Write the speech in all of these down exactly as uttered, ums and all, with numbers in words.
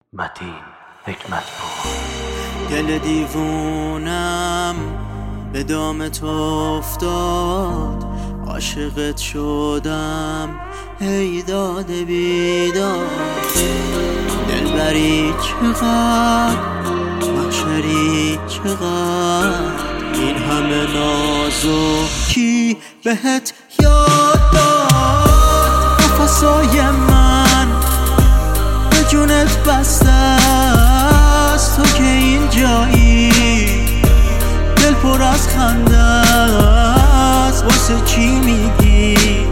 متین حکمت پور. دل دیوونم به دام تو افتاد، عاشقت شدم ای داد بیداد. دلبری چقدر، محشری چقدر، این همه نازکی بهت یاد داد. نفسای من به جونت بسته است، تو که این جایی دل پر از خنده است. واسه چی میگی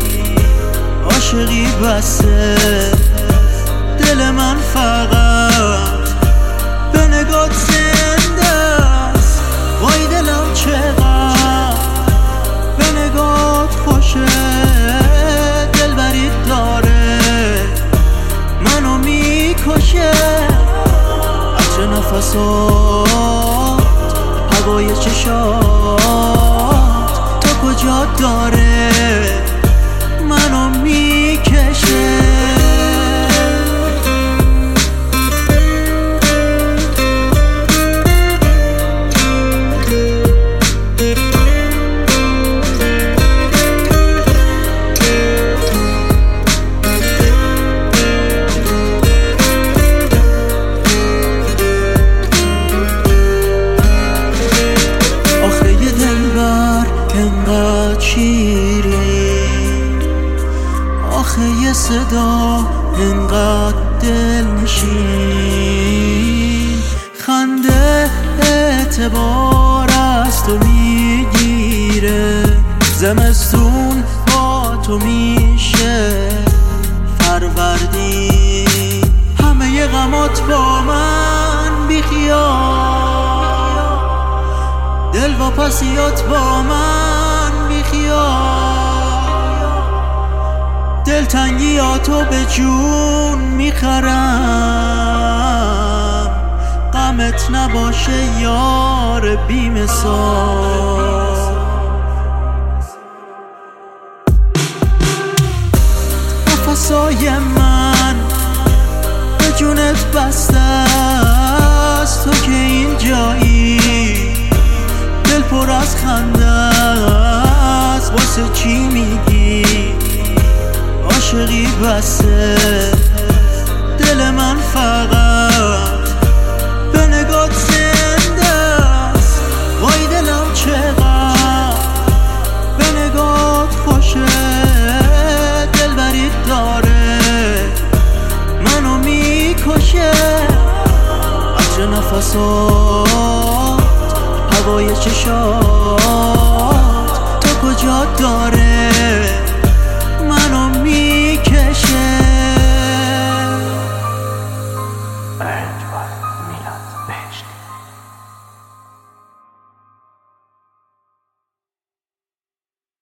عاشقی بسه؟ دل من فقط به نگات زنده است. وای دلم چقدر به نگات خوشه، دل برید داره منو میکشه. عطر نفسات، هوای چشات، تا کجا داره منو میکشه. انقدر شیرین، آخه یه صدا انقدر دلنشین. خنده اعتبار از تو میگیره، زمستون با تو میشه فروردین. همه غمات با من بیخیال، دل و پسیات با من بیخیال. دلتنگیاتو به جون میخرم، غمت نباشه یار بی مثال. نفسای من به جونت بسته است، تو که این جایی دل پر از خنده است. واسه چی میگی عاشقی بسه؟ دل من فقط به نگات زنده است. وای دلم چقدر به نگات خوشه، دل برید داره منو میکشه. عطر نفسات، هوای چشات،